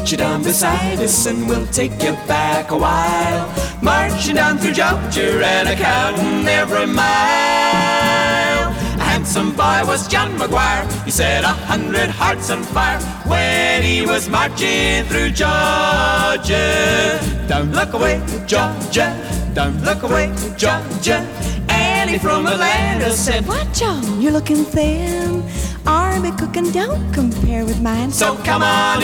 Sit you down beside us and we'll take you back a while, marching down through Georgia and a-counting every mile. A handsome boy was John Maguire. He set 100 hearts on fire when he was marching through Georgia. Don't look away, Georgia. Don't look away, Georgia. Annie from Atlanta said, "What, John? You're looking thin. Army cooking don't compare with mine. So come on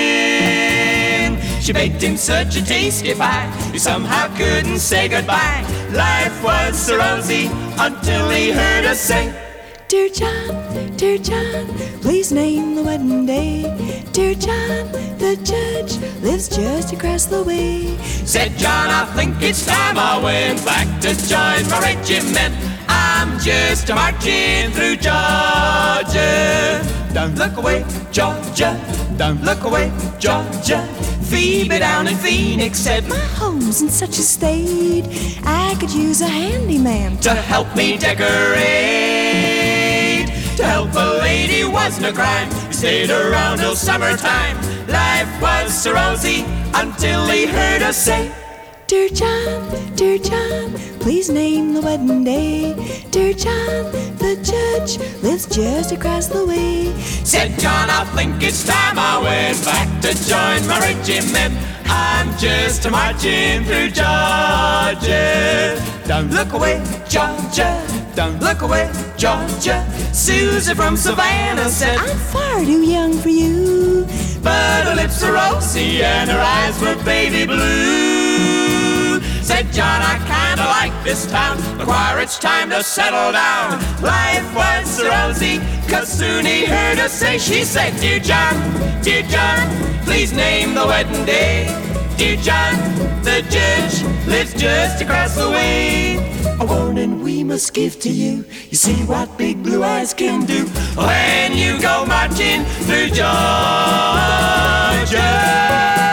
in." She baked him such a tasty pie, he somehow couldn't say goodbye. Life was so rosy until he heard us say, Dear John, please name the wedding day. Dear John, the judge lives just across the way. Said John, I think it's time I went back to join my regiment. I'm just marching through Georgia. Don't look away, Georgia. Don't look away, Georgia. Phoebe down in Phoenix said, My home's in such a state, I could use a handyman to help me decorate. To help a lady wasn't a crime. He stayed around till summertime. Life was so rosy until he heard us say, Dear John, please name the wedding day. Dear John, the judge lives just across the way. Said John, I think it's time I went back to join my regiment. I'm just marching through Georgia. Don't look away, Georgia. Don't look away, Georgia. Susie from Savannah said, I'm far too young for you, but her lips are rosy and her eyes were baby blue. Said John, I kinda like this town. McGuire, it's time to settle down. Life was so rosy, 'cause soon he heard us say, she said, Dear John, please name the wedding day. Dear John, the judge lives just across the way. A warning we must give to you. You see what big blue eyes can do when you go marching through Georgia.